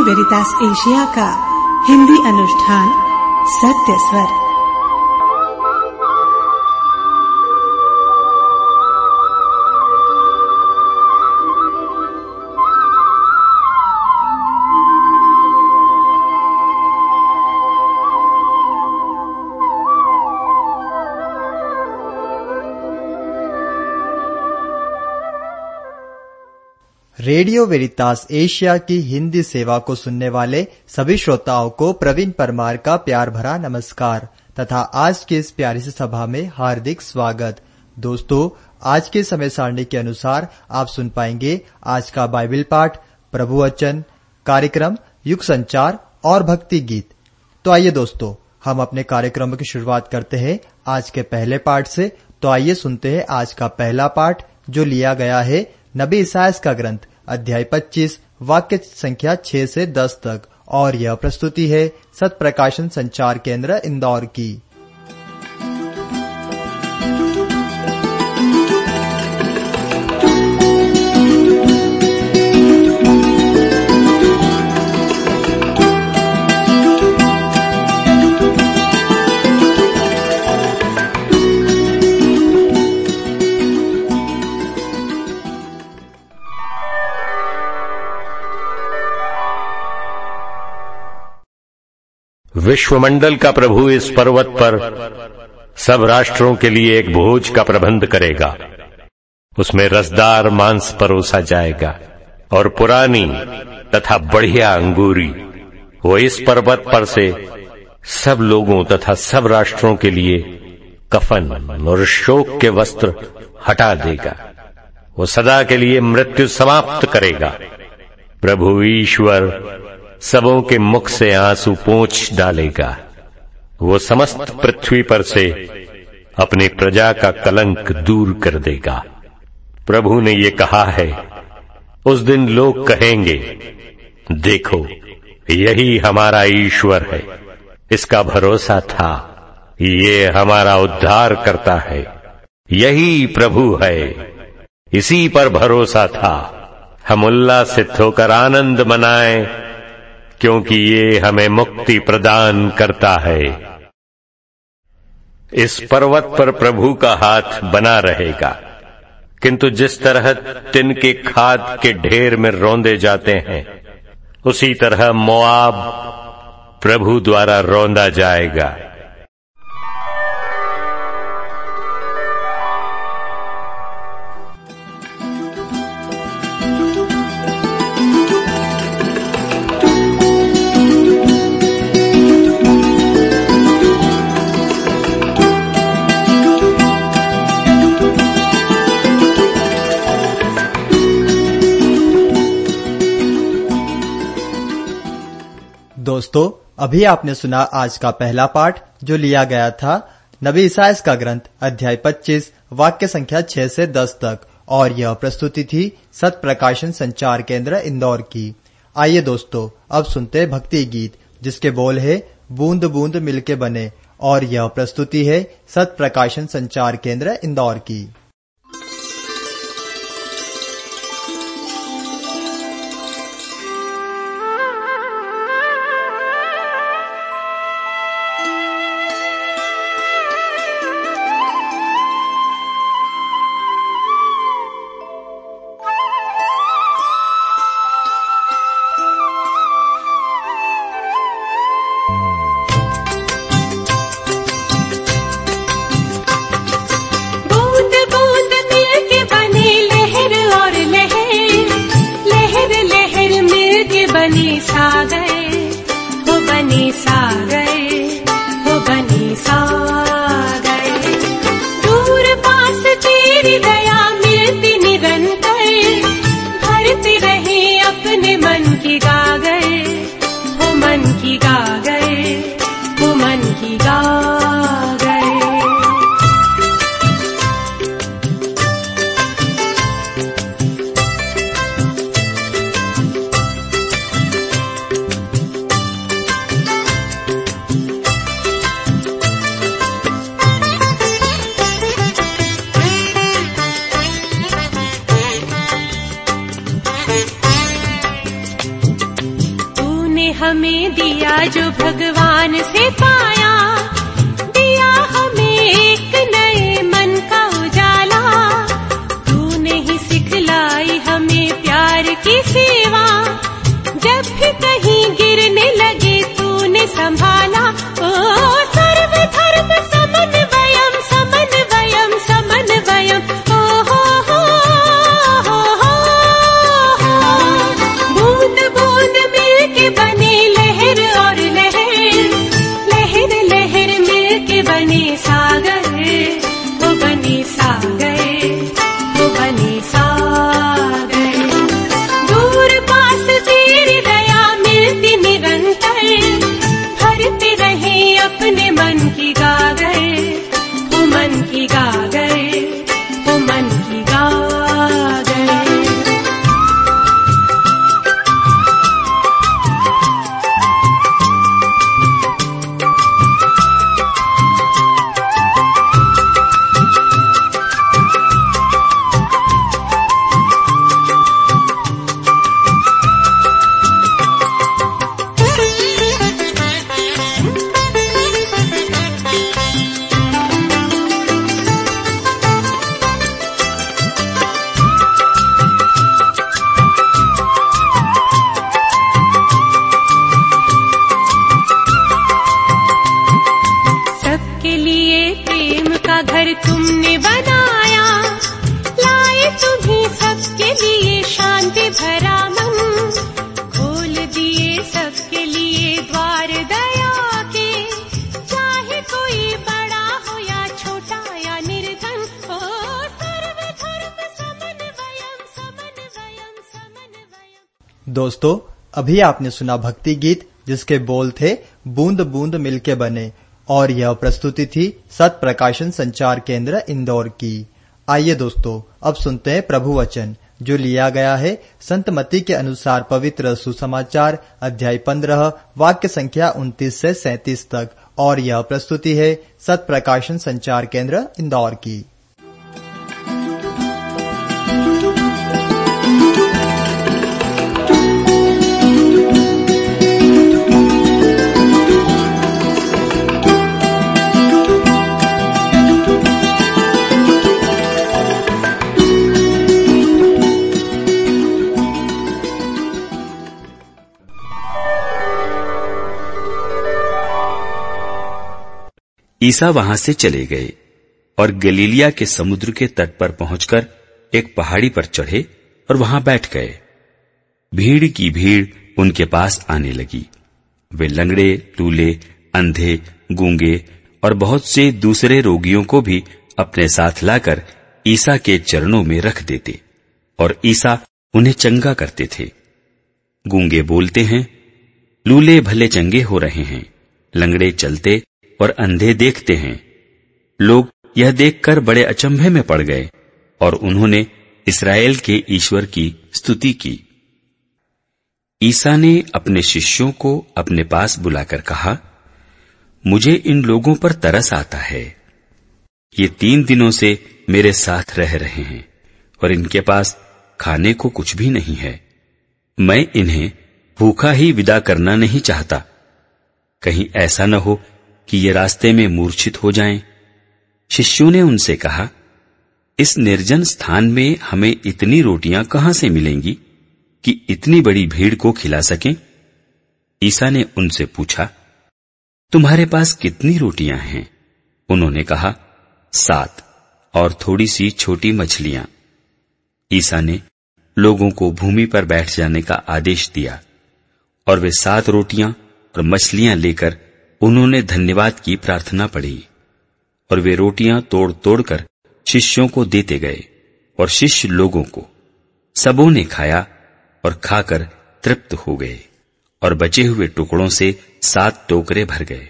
वेरितास Asia का हिंदी अनुष्ठान सत्य स्वर। रेडियो वेरितास एशिया की हिंदी सेवा को सुनने वाले सभी श्रोताओं को प्रवीण परमार का प्यार भरा नमस्कार तथा आज की इस प्यारी सी सभा में हार्दिक स्वागत। दोस्तों, आज के समय सारणी के अनुसार आप सुन पाएंगे आज का बाइबल पाठ, प्रभु वचन, कार्यक्रम, युग संचार और भक्ति गीत। तो आइए दोस्तों, हम अपने कार्यक्रम की शुरुआत करते हैं आज के पहले पाठ से। तो आइए सुनते हैं आज का पहला पाठ जो लिया गया है नबी इसायास का ग्रंथ अध्याय 25 वाक्य संख्या 6 से 10 तक, और यह प्रस्तुति है सत प्रकाशन संचार केंद्र इंदौर की। विश्वमंडल का प्रभु इस पर्वत पर सब राष्ट्रों के लिए एक भोज का प्रबंध करेगा। उसमें रसदार मांस परोसा जाएगा और पुरानी तथा बढ़िया अंगूरी वो इस पर्वत पर से सब लोगों तथा सब राष्ट्रों के लिए कफन और शोक के वस्त्र हटा देगा। वो सदा के लिए मृत्यु समाप्त करेगा। प्रभु ईश्वर सबों के मुख से आंसू पोंछ डालेगा। वो समस्त पृथ्वी पर से अपनी प्रजा का कलंक दूर कर देगा। प्रभु ने ये कहा है, उस दिन लोग कहेंगे, देखो यही हमारा ईश्वर है, इसका भरोसा था, ये हमारा उद्धार करता है, यही प्रभु है, इसी पर भरोसा था। हम उल्लासित होकर आनंद मनाएं क्योंकि ये हमें मुक्ति प्रदान करता है। इस पर्वत पर प्रभु का हाथ बना रहेगा, किंतु जिस तरह तिन के खाद के ढेर में रौंदे जाते हैं, उसी तरह मोआब प्रभु द्वारा रौंदा जाएगा। दोस्तों, अभी आपने सुना आज का पहला पाठ जो लिया गया था नबी इसायास का ग्रंथ अध्याय 25 वाक्य संख्या 6 से 10 तक, और यह प्रस्तुति थी सत प्रकाशन संचार केंद्र इंदौर की। आइए दोस्तों, अब सुनते हैं भक्ति गीत जिसके बोल है बूंद बूंद मिलके बने, और यह प्रस्तुति है सत प्रकाशन संचार केंद्र इंदौर की। हमें दिया जो भगवान से पाया, दिया हमें एक नए मन का उजाला। तूने ही सिखलाई हमें प्यार की सेवा, जब भी कहीं गिरने लगे तूने संभाला। ओ सर्वधर्म समन्वयम् समन्वयम् समन्वयम्, ओ हो बूंद बूंद मिलके बने लहर और लहर, लहर लहर मिलके बने सागर, वो बने सागर, वो बने सागर। दूर पास तेरी दया मिलती निरंतर, भरते रहे अपने मन की गागर, वो मन की गागर, वो मन की गागर। सबके लिए प्रेम का घर तुमने बनाया, लाए तुम्ही सबके लिए शांति भरा मन। खोल दिए सबके लिए द्वार दया के, चाहे कोई बड़ा हो या छोटा या निर्धन। ओ सर्वधर्म समन्वयम् समन्वयम् समन्वयम्। दोस्तों, अभी आपने सुना भक्ति गीत जिसके बोल थे बूंद बूंद मिलके बने, और यह प्रस्तुति थी सत प्रकाशन संचार केंद्र इंदौर की। आइए दोस्तों, अब सुनते हैं प्रभु वचन जो लिया गया है संत मत्ती के अनुसार पवित्र सुसमाचार अध्याय 15 वाक्य संख्या 29 से 37 तक, और यह प्रस्तुति है सत प्रकाशन संचार केंद्र इंदौर की। ईसा वहां से चले गए और गलीलिया के समुद्र के तट पर पहुंचकर एक पहाड़ी पर चढ़े और वहां बैठ गए। भीड़ की भीड़ उनके पास आने लगी। वे लंगड़े, लूले, अंधे, गूंगे और बहुत से दूसरे रोगियों को भी अपने साथ लाकर ईसा के चरणों में रख देते और ईसा उन्हें चंगा करते थे। गूंगे बोलते हैं, लूले भले चंगे हो रहे हैं, लंगड़े चलते और अंधे देखते हैं। लोग यह देखकर बड़े अचंभे में पड़ गए और उन्होंने इस्राएल के ईश्वर की स्तुति की। ईसा ने अपने शिष्यों को अपने पास बुलाकर कहा, मुझे इन लोगों पर तरस आता है। ये 3 दिनों से मेरे साथ रह रहे हैं और इनके पास खाने को कुछ भी नहीं है। मैं इन्हें भूखा ही विदा करना नहीं चाहता, कहीं ऐसा न हो कि ये रास्ते में मूर्छित हो जाएं। शिष्यों ने उनसे कहा, इस निर्जन स्थान में हमें इतनी रोटियां कहां से मिलेंगी कि इतनी बड़ी भीड़ को खिला सकें? ईसा ने उनसे पूछा, तुम्हारे पास कितनी रोटियां हैं? उन्होंने कहा, 7 और थोड़ी सी छोटी मछलियां। ईसा ने लोगों को भूमि पर बैठ जाने का आदेश दिया और वे 7 रोटियां और मछलियां लेकर उन्होंने धन्यवाद की प्रार्थना पढ़ी और वे रोटियां तोड़ तोड़कर शिष्यों को देते गए और शिष्य लोगों को। सबों ने खाया और खाकर तृप्त हो गए और बचे हुए टुकड़ों से 7 टोकरे भर गए।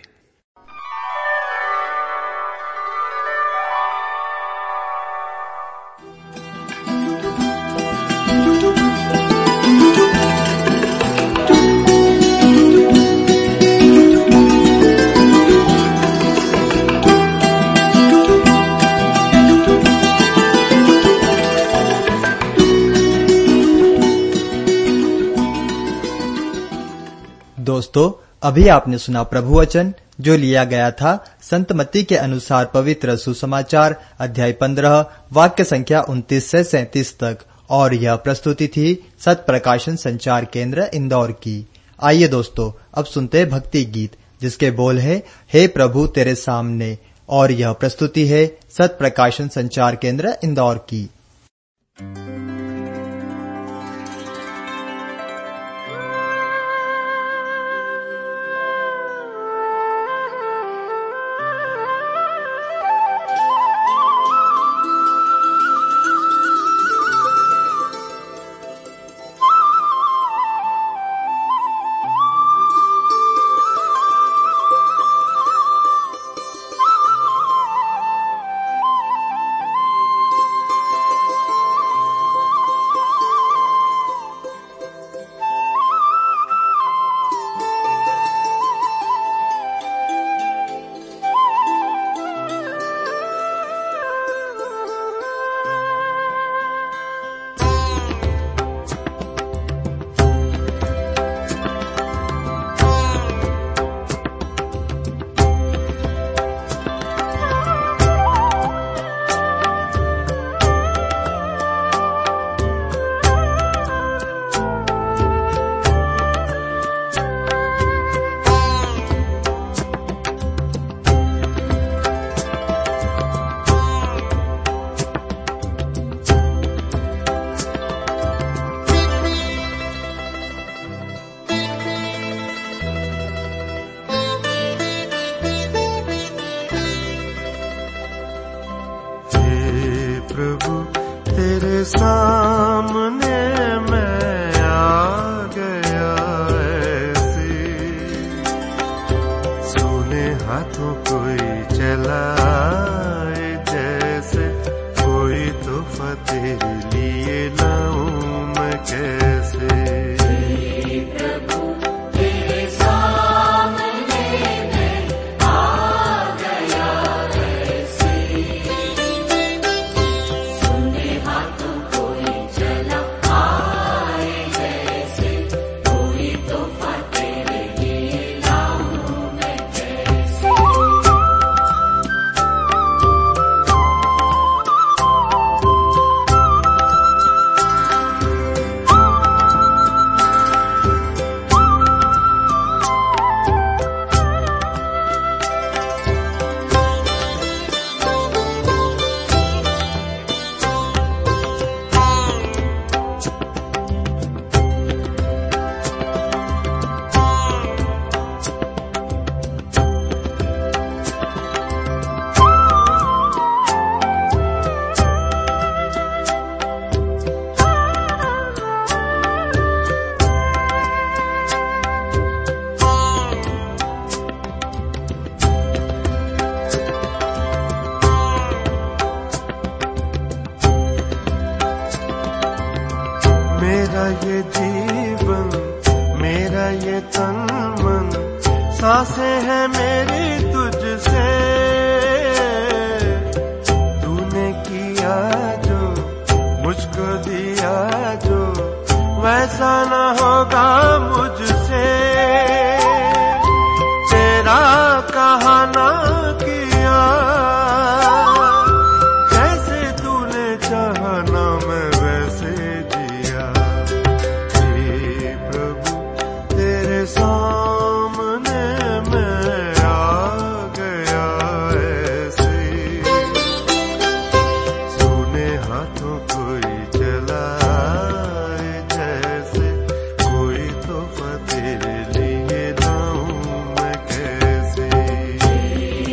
दोस्तों, अभी आपने सुना प्रभु वचन जो लिया गया था संत मत्ती के अनुसार पवित्र सुसमाचार अध्याय 15 वाक्य संख्या 29 से 37 तक, और यह प्रस्तुति थी सत प्रकाशन संचार केंद्र इंदौर की। आइए दोस्तों, अब सुनते हैं भक्ति गीत जिसके बोल है हे प्रभु तेरे सामने, और यह प्रस्तुति है सत प्रकाशन संचार केंद्र इंदौर की। सामने मैं आ गया ऐसे, सूने हाथों कोई चलाए जैसे, कोई तो फतेह लिए लाऊं मैं कैसे। मेरा ये जीवन, मेरा ये तन मन, सांसें है मेरी तुझसे। तूने किया जो, मुझको दिया जो, वैसा न होगा मुझसे। तेरा कहा ना किया, जैसे तूने चाहा ना मैं वैसे सामने मैं आ गया ऐसे, सूने हाथों कोई चलाए जैसे, कोई तो फतेह लिए लाऊं मैं कैसे।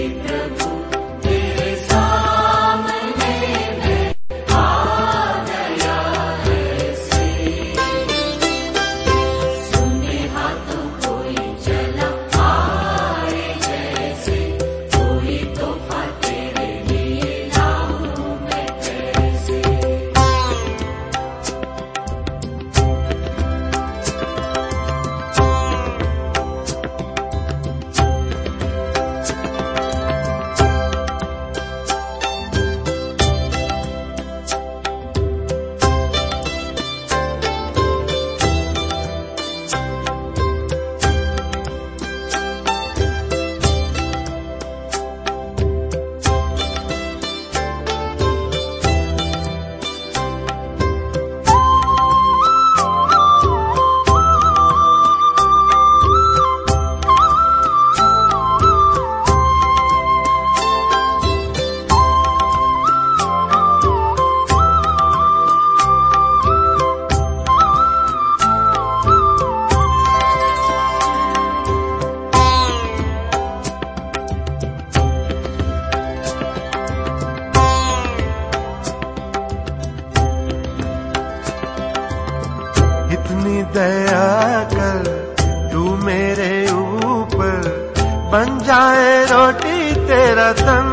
बन जाए रोटी तेरा तन।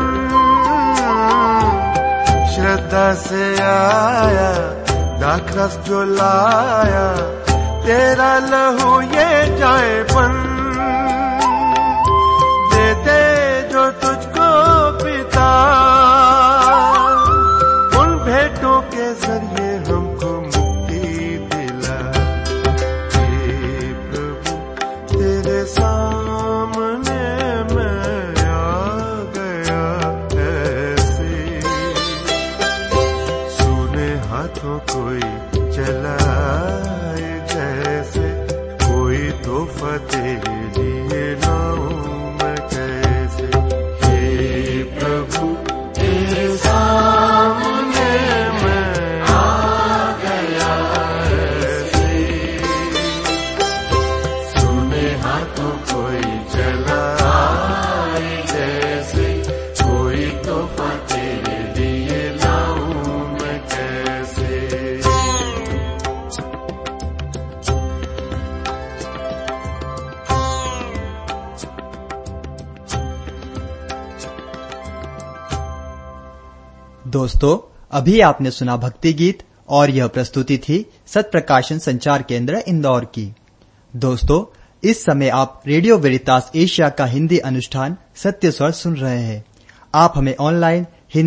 श्रद्धा से आया दाखरस जो लाया, तेरा लहू ये जाए बन। दे दे जो तुझको पिता, उन भेंटों के जरिए हमको मुक्ति दिला। हे प्रभु तेरे सामने मैं आ गया ऐसे, सूने हाथों कोई चलाए जैसे, कोई तोहफा तेरे लिए लाऊं मैं कैसे। हे प्रभु तेरे सामने मैं आ गया ऐसे, सूने हाथों कोई चलाए जैसे, कोई तोहफा तेरे लिए लाऊं मैं कैसे। दोस्तों, अभी आपने सुना भक्ति गीत और यह प्रस्तुति थी सत्य प्रकाशन संचार केंद्र इंदौर की। दोस्तों, इस समय आप रेडियो वेरितास एशिया का हिंदी अनुष्ठान सत्य स्वर सुन रहे हैं। आप हमें ऑनलाइन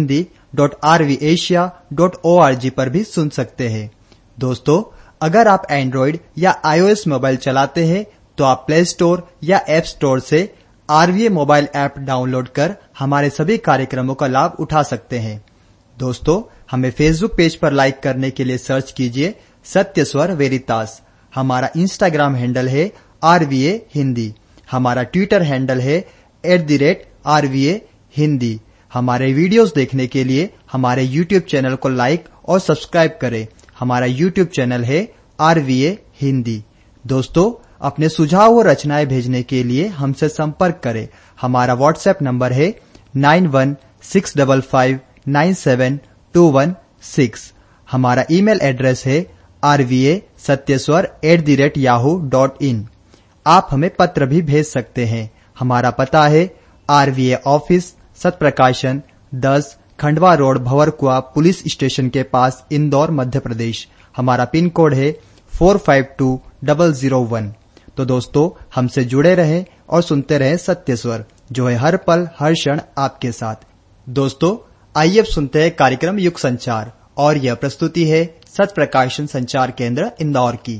hindi.rvasia.org पर भी सुन सकते हैं। दोस्तों, अगर आप एंड्रॉइड या iOS मोबाइल चलाते हैं तो आप प्ले स्टोर या ऐप स्टोर से RVA मोबाइल ऐप डाउनलोड कर हमारे सभी कार्यक्रमों का लाभ उठा सकते हैं। दोस्तों, हमें फेसबुक पेज पर लाइक करने के लिए सर्च कीजिए सत्य स्वर वेरितास। हमारा इंस्टाग्राम हैंडल है RVA हिंदी। हमारा ट्विटर हैंडल है @RVA हिंदी। हमारे वीडियोस देखने के लिए हमारे यूट्यूब चैनल को लाइक और सब्सक्राइब करें। हमारा यूट्यूब चैनल है RVA हिंदी। दोस्तों, अपने सुझाव और रचनाएं भेजने के लिए हमसे संपर्क करें। हमारा व्हाट्सएप नंबर है 9165597216। हमारा ईमेल एड्रेस है rvasatyaswar@yahoo.in। आप हमें पत्र भी भेज सकते हैं। हमारा पता है RVA office Satya Prakashan 10 Khandwa road Bhanwarkuan police station के पास इंदौर मध्य प्रदेश। हमारा पिन कोड है 452001। तो दोस्तों, हमसे जुड़े रहें और सुनते रहें सत्य स्वर, जो है हर पल हर क्षण आपके साथ। दोस्तों, आइए अब सुनते हैं कार्यक्रम युग संचार और यह प्रस्तुति है सत्य प्रकाशन संचार केंद्र इंदौर की।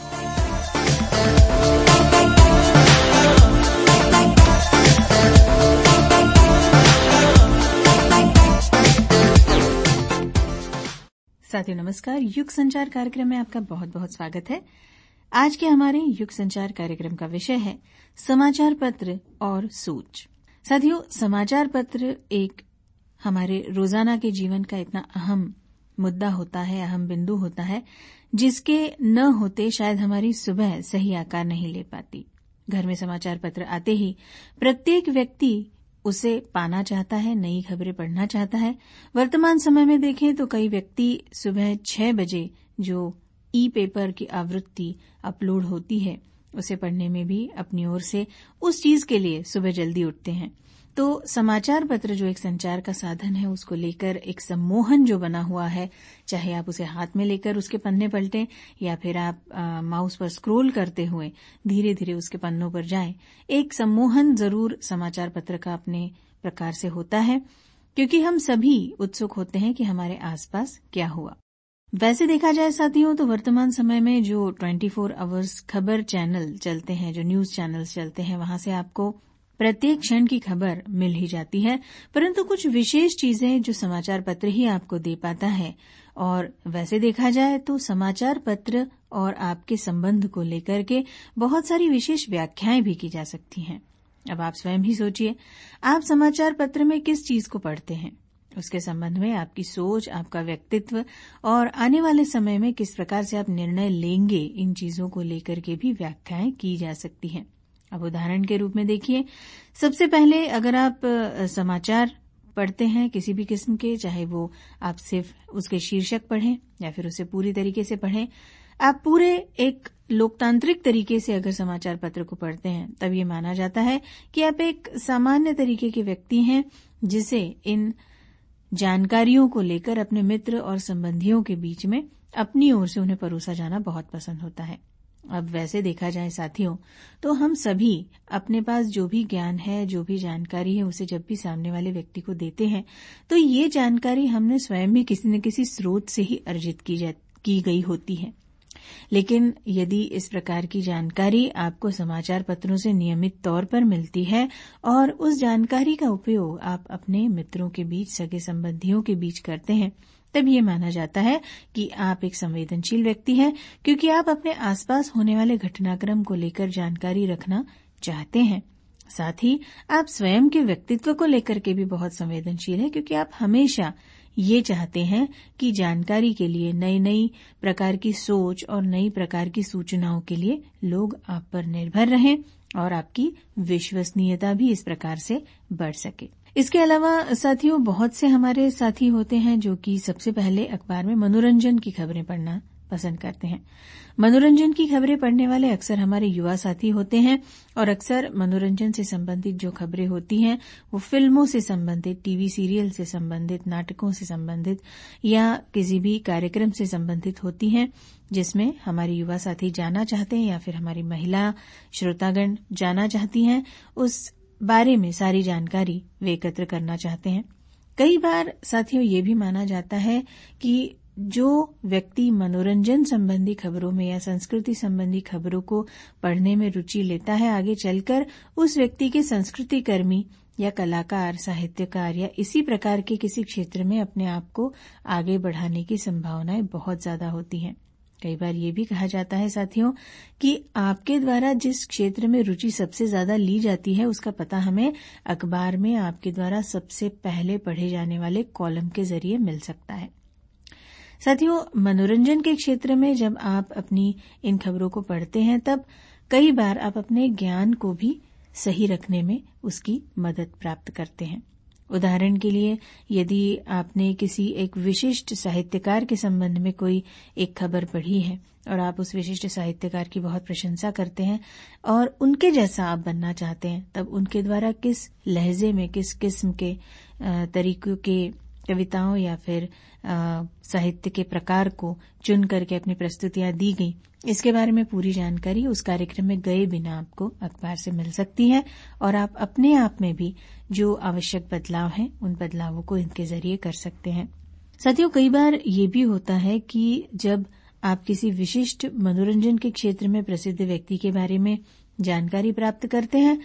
साथियों नमस्कार। युग संचार कार्यक्रम में आपका बहुत बहुत स्वागत है। आज के हमारे युग संचार कार्यक्रम का विषय है समाचार पत्र और सोच। साथियों, समाचार पत्र एक हमारे रोजाना के जीवन का इतना अहम मुद्दा होता है, अहम बिंदु होता है, जिसके न होते शायद हमारी सुबह सही आकार नहीं ले पाती। घर में समाचार पत्र आते ही प्रत्येक व्यक्ति उसे पाना चाहता है, नई खबरें पढ़ना चाहता है। वर्तमान समय में देखें तो कई व्यक्ति सुबह 6 बजे जो ई पेपर की आवृत्ति अपलोड होती है उसे पढ़ने में भी अपनी ओर से उस चीज के लिए सुबह जल्दी उठते हैं। तो समाचार पत्र जो एक संचार का साधन है, उसको लेकर एक सम्मोहन जो बना हुआ है, चाहे आप उसे हाथ में लेकर उसके पन्ने पलटें या फिर आप माउस पर स्क्रॉल करते हुए धीरे धीरे उसके पन्नों पर जाएं, एक सम्मोहन जरूर समाचार पत्र का अपने प्रकार से होता है, क्योंकि हम सभी उत्सुक होते हैं कि हमारे आसपास क्या हुआ। वैसे देखा जाए साथियों, तो वर्तमान समय में जो 24 आवर्स खबर चैनल चलते हैं, जो न्यूज चैनल्स चलते हैं, वहां से आपको प्रत्येक क्षण की खबर मिल ही जाती है, परंतु कुछ विशेष चीजें जो समाचार पत्र ही आपको दे पाता है। और वैसे देखा जाए तो समाचार पत्र और आपके संबंध को लेकर के बहुत सारी विशेष व्याख्याएं भी की जा सकती हैं। अब आप स्वयं ही सोचिए, आप समाचार पत्र में किस चीज को पढ़ते हैं, उसके संबंध में आपकी सोच, आपका व्यक्तित्व और आने वाले समय में किस प्रकार से आप निर्णय लेंगे, इन चीजों को लेकर के भी व्याख्याएं की जा सकती हैं। अब उदाहरण के रूप में देखिए, सबसे पहले अगर आप समाचार पढ़ते हैं किसी भी किस्म के, चाहे वो आप सिर्फ उसके शीर्षक पढ़ें या फिर उसे पूरी तरीके से पढ़ें, आप पूरे एक लोकतांत्रिक तरीके से अगर समाचार पत्र को पढ़ते हैं तब ये माना जाता है कि आप एक सामान्य तरीके के व्यक्ति हैं जिसे इन जानकारियों को लेकर अपने मित्र और संबंधियों के बीच में अपनी ओर से उन्हें परोसा जाना बहुत पसंद होता है। अब वैसे देखा जाए साथियों, तो हम सभी अपने पास जो भी ज्ञान है, जो भी जानकारी है, उसे जब भी सामने वाले व्यक्ति को देते हैं तो ये जानकारी हमने स्वयं भी किसी न किसी स्रोत से ही अर्जित की गई होती है। लेकिन यदि इस प्रकार की जानकारी आपको समाचार पत्रों से नियमित तौर पर मिलती है और उस जानकारी का उपयोग आप अपने मित्रों के बीच, सगे संबंधियों के बीच करते हैं, तब ये माना जाता है कि आप एक संवेदनशील व्यक्ति हैं, क्योंकि आप अपने आसपास होने वाले घटनाक्रम को लेकर जानकारी रखना चाहते हैं। साथ ही आप स्वयं के व्यक्तित्व को लेकर के भी बहुत संवेदनशील हैं, क्योंकि आप हमेशा ये चाहते हैं कि जानकारी के लिए, नई नई प्रकार की सोच और नई प्रकार की सूचनाओं के लिए लोग आप पर निर्भर रहें और आपकी विश्वसनीयता भी इस प्रकार से बढ़ सके। इसके अलावा साथियों, बहुत से हमारे साथी होते हैं जो कि सबसे पहले अखबार में मनोरंजन की खबरें पढ़ना पसंद करते हैं। मनोरंजन की खबरें पढ़ने वाले अक्सर हमारे युवा साथी होते हैं और अक्सर मनोरंजन से संबंधित जो खबरें होती हैं वो फिल्मों से संबंधित, टीवी सीरियल से संबंधित, नाटकों से संबंधित या किसी भी कार्यक्रम से संबंधित होती हैं, जिसमें हमारे युवा साथी जाना चाहते हैं या फिर हमारी महिला श्रोतागण जाना चाहती हैं। उस बारे में सारी जानकारी वे एकत्र करना चाहते हैं। कई बार साथियों ये भी माना जाता है कि जो व्यक्ति मनोरंजन संबंधी खबरों में या संस्कृति संबंधी खबरों को पढ़ने में रुचि लेता है, आगे चलकर उस व्यक्ति के संस्कृति कर्मी या कलाकार, साहित्यकार या इसी प्रकार के किसी क्षेत्र में अपने आप को आगे बढ़ाने की संभावनाएं बहुत ज्यादा होती हैं। कई बार ये भी कहा जाता है साथियों कि आपके द्वारा जिस क्षेत्र में रुचि सबसे ज्यादा ली जाती है उसका पता हमें अखबार में आपके द्वारा सबसे पहले पढ़े जाने वाले कॉलम के जरिए मिल सकता है। साथियों, मनोरंजन के क्षेत्र में जब आप अपनी इन खबरों को पढ़ते हैं तब कई बार आप अपने ज्ञान को भी सही रखने में उसकी मदद प्राप्त करते हैं। उदाहरण के लिए, यदि आपने किसी एक विशिष्ट साहित्यकार के संबंध में कोई एक खबर पढ़ी है और आप उस विशिष्ट साहित्यकार की बहुत प्रशंसा करते हैं और उनके जैसा आप बनना चाहते हैं, तब उनके द्वारा किस लहजे में, किस किस्म के तरीकों के कविताओं या फिर साहित्य के प्रकार को चुन करके अपनी प्रस्तुतियां दी गई, इसके बारे में पूरी जानकारी उस कार्यक्रम में गए बिना आपको अखबार से मिल सकती है और आप अपने आप में भी जो आवश्यक बदलाव हैं उन बदलावों को इनके जरिए कर सकते हैं। साथियों, कई बार ये भी होता है कि जब आप किसी विशिष्ट मनोरंजन के क्षेत्र में प्रसिद्ध व्यक्ति के बारे में जानकारी प्राप्त करते हैं,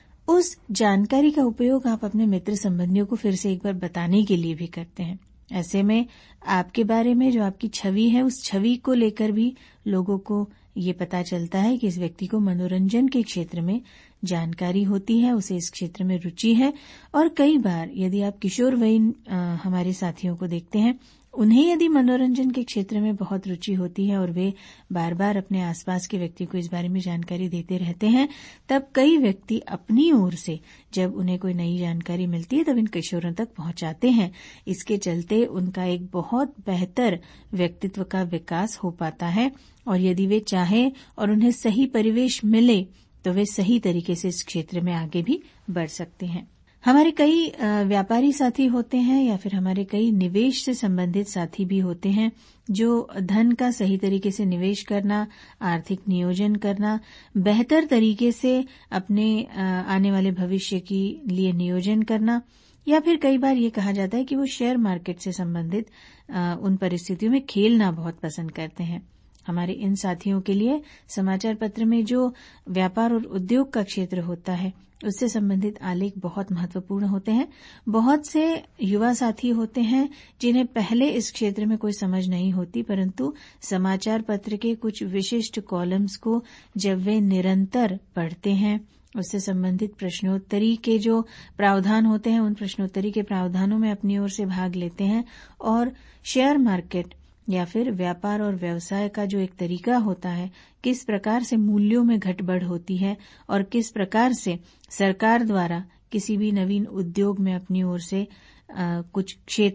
उस जानकारी का उपयोग आप अपने मित्र संबंधियों को फिर से एक बार बताने के लिए भी करते हैं। ऐसे में आपके बारे में जो आपकी छवि है, उस छवि को लेकर भी लोगों को ये पता चलता है कि इस व्यक्ति को मनोरंजन के क्षेत्र में जानकारी होती है, उसे इस क्षेत्र में रुचि है। और कई बार यदि आप किशोरवयीन हमारे साथियों को देखते हैं, उन्हें यदि मनोरंजन के क्षेत्र में बहुत रुचि होती है और वे बार बार अपने आसपास के व्यक्ति को इस बारे में जानकारी देते रहते हैं, तब कई व्यक्ति अपनी ओर से जब उन्हें कोई नई जानकारी मिलती है तब इन किशोरों तक पहुंचाते हैं। इसके चलते उनका एक बहुत बेहतर व्यक्तित्व का विकास हो पाता है और यदि वे चाहें और उन्हें सही परिवेश मिले तो वे सही तरीके से इस क्षेत्र में आगे भी बढ़ सकते हैं। हमारे कई व्यापारी साथी होते हैं या फिर हमारे कई निवेश से संबंधित साथी भी होते हैं जो धन का सही तरीके से निवेश करना, आर्थिक नियोजन करना, बेहतर तरीके से अपने आने वाले भविष्य के लिए नियोजन करना, या फिर कई बार ये कहा जाता है कि वो शेयर मार्केट से संबंधित उन परिस्थितियों में खेलना बहुत पसंद करते हैं। हमारे इन साथियों के लिए समाचार पत्र में जो व्यापार और उद्योग का क्षेत्र होता है उससे संबंधित आलेख बहुत महत्वपूर्ण होते हैं। बहुत से युवा साथी होते हैं जिन्हें पहले इस क्षेत्र में कोई समझ नहीं होती, परंतु समाचार पत्र के कुछ विशिष्ट कॉलम्स को जब वे निरंतर पढ़ते हैं, उससे संबंधित प्रश्नोत्तरी के जो प्रावधान होते हैं उन प्रश्नोत्तरी के प्रावधानों में अपनी ओर से भाग लेते हैं और शेयर मार्केट या फिर व्यापार और व्यवसाय का जो एक तरीका होता है, किस प्रकार से मूल्यों में घट-बढ़ होती है और किस प्रकार से सरकार द्वारा किसी भी नवीन उद्योग में अपनी ओर से कुछ क्षेत्र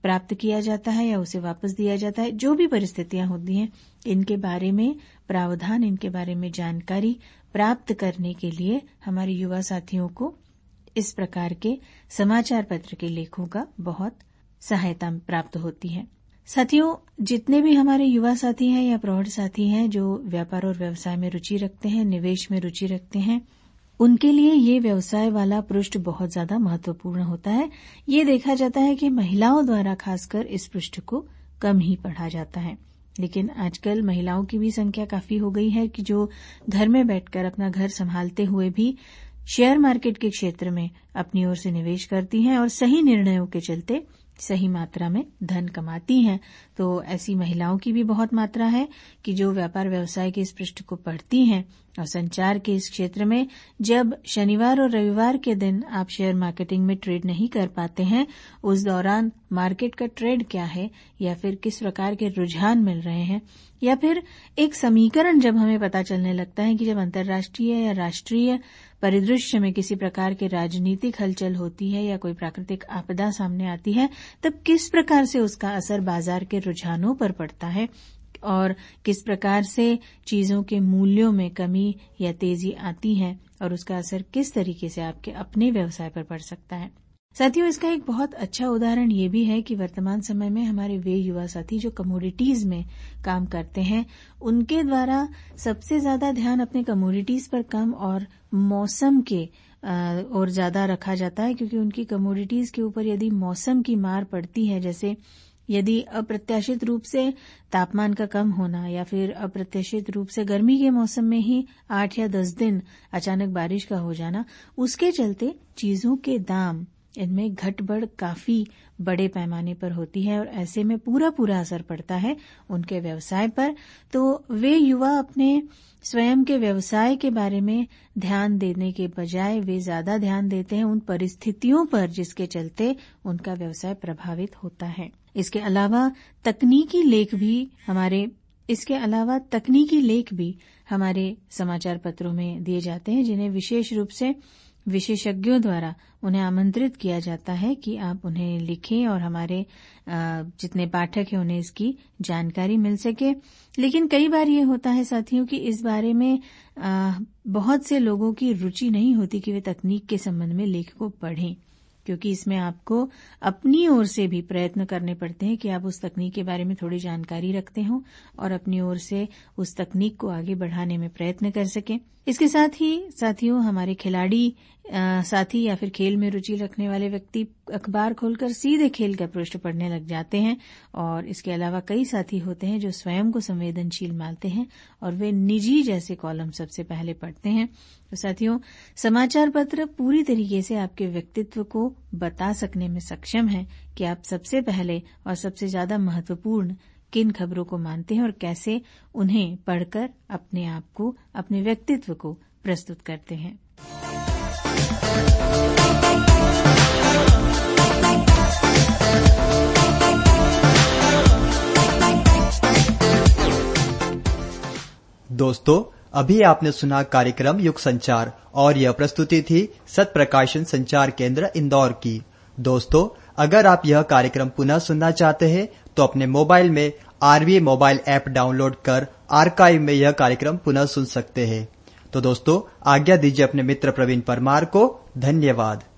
प्राप्त किया जाता है या उसे वापस दिया जाता है। जो भी परिस्थितियां होती हैं, इनके बारे में प्रावधान, इनके बारे में जानकारी प्राप्त करने के लिए हमारे युवा साथियों को इस प्रकार के समाचार पत्र के लेखों का बहुत सहायता प्राप्त होती है। साथियों, जितने भी हमारे युवा साथी हैं या प्रौढ़ साथी हैं जो व्यापार और व्यवसाय में रुचि रखते हैं, निवेश में रुचि रखते हैं, उनके लिए ये व्यवसाय वाला पृष्ठ बहुत ज्यादा महत्वपूर्ण होता है। ये देखा जाता है कि महिलाओं द्वारा खासकर इस पृष्ठ को कम ही पढ़ा जाता है, लेकिन आजकल महिलाओं की भी संख्या काफी हो गई है कि जो घर में बैठकर अपना घर संभालते हुए भी शेयर मार्केट के क्षेत्र में अपनी ओर से निवेश करती हैं और सही निर्णयों के चलते सही मात्रा में धन कमाती हैं। तो ऐसी महिलाओं की भी बहुत मात्रा है कि जो व्यापार व्यवसाय के इस पृष्ठ को पढ़ती हैं और संचार के इस क्षेत्र में जब शनिवार और रविवार के दिन आप शेयर मार्केटिंग में ट्रेड नहीं कर पाते हैं, उस दौरान मार्केट का ट्रेंड क्या है या फिर किस प्रकार के रुझान मिल रहे हैं, या फिर एक समीकरण जब हमें पता चलने लगता है कि जब अंतर्राष्ट्रीय या राष्ट्रीय परिदृश्य में किसी प्रकार की राजनीतिक हलचल होती है या कोई प्राकृतिक आपदा सामने आती है, तब किस प्रकार से उसका असर बाजार के रुझानों पर पड़ता है और किस प्रकार से चीजों के मूल्यों में कमी या तेजी आती है और उसका असर किस तरीके से आपके अपने व्यवसाय पर पड़ सकता है। साथियों, इसका एक बहुत अच्छा उदाहरण ये भी है कि वर्तमान समय में हमारे वे युवा साथी जो कमोडिटीज में काम करते हैं, उनके द्वारा सबसे ज्यादा ध्यान अपने कमोडिटीज पर कम और मौसम के और ज्यादा रखा जाता है, क्योंकि उनकी कमोडिटीज के ऊपर यदि मौसम की मार पड़ती है, जैसे यदि अप्रत्याशित रूप से तापमान का कम होना या फिर अप्रत्याशित रूप से गर्मी के मौसम में ही 8 या 10 दिन अचानक बारिश का हो जाना, उसके चलते चीजों के दाम इनमें घट बढ़ काफी बड़े पैमाने पर होती है और ऐसे में पूरा असर पड़ता है उनके व्यवसाय पर। तो वे युवा अपने स्वयं के व्यवसाय के बारे में ध्यान देने के बजाय वे ज्यादा ध्यान देते हैं उन परिस्थितियों पर जिसके चलते उनका व्यवसाय प्रभावित होता है। इसके अलावा तकनीकी लेख भी हमारे समाचार पत्रों में दिए जाते हैं, जिन्हें विशेष रूप से विशेषज्ञों द्वारा उन्हें आमंत्रित किया जाता है कि आप उन्हें लिखें और हमारे जितने पाठक हैं उन्हें इसकी जानकारी मिल सके। लेकिन कई बार ये होता है साथियों कि इस बारे में बहुत से लोगों की रुचि नहीं होती कि वे तकनीक के संबंध में लेख को पढ़ें, क्योंकि इसमें आपको अपनी ओर से भी प्रयत्न करने पड़ते हैं कि आप उस तकनीक के बारे में थोड़ी जानकारी रखते हों और अपनी ओर से उस तकनीक को आगे बढ़ाने में प्रयत्न कर सकें। इसके साथ ही साथियों, हमारे खिलाड़ी साथी या फिर खेल में रुचि रखने वाले व्यक्ति अखबार खोलकर सीधे खेल का पृष्ठ पढ़ने लग जाते हैं, और इसके अलावा कई साथी होते हैं जो स्वयं को संवेदनशील मानते हैं और वे निजी जैसे कॉलम सबसे पहले पढ़ते हैं। तो साथियों, समाचार पत्र पूरी तरीके से आपके व्यक्तित्व को बता सकने में सक्षम है कि आप सबसे पहले और सबसे ज्यादा महत्वपूर्ण किन खबरों को मानते हैं और कैसे उन्हें पढ़कर अपने आप को, अपने व्यक्तित्व को प्रस्तुत करते हैं। दोस्तों, अभी आपने सुना कार्यक्रम युग संचार और यह प्रस्तुति थी सत प्रकाशन संचार केंद्र इंदौर की। दोस्तों, अगर आप यह कार्यक्रम पुनः सुनना चाहते हैं तो अपने मोबाइल में आरवीए मोबाइल ऐप डाउनलोड कर आर्काइव में यह कार्यक्रम पुनः सुन सकते हैं। तो दोस्तों, आज्ञा दीजिए अपने मित्र प्रवीण परमार को। धन्यवाद।